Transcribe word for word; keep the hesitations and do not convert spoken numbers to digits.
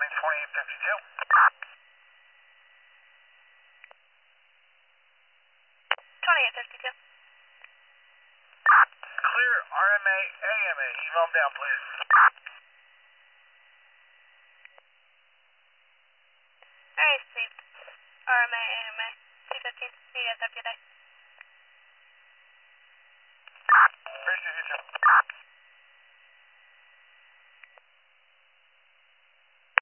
landing twenty-eight fifty-two. twenty-eight fifty-two. Clear R M A, A M A. Email them down, please.